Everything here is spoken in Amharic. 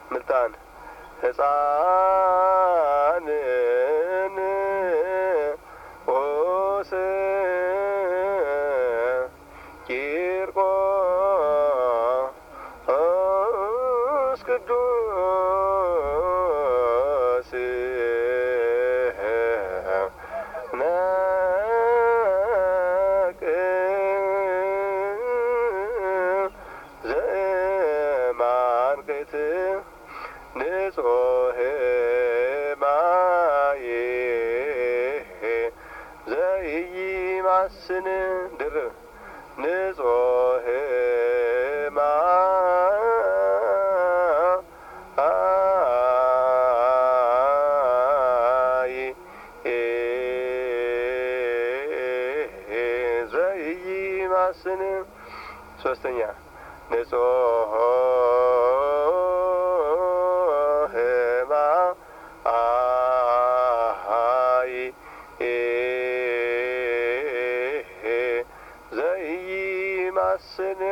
ምልጣን ሕፃንን ኦስ ቂርቆስ ቅዱስ ነቅ ዘማንቅት ንጹሕ ማየ ዘይማስን ድርብ ንጹሕ ማይ ዘይማስን ሶስተኛ ንጹሕ ማይ ዘይማስን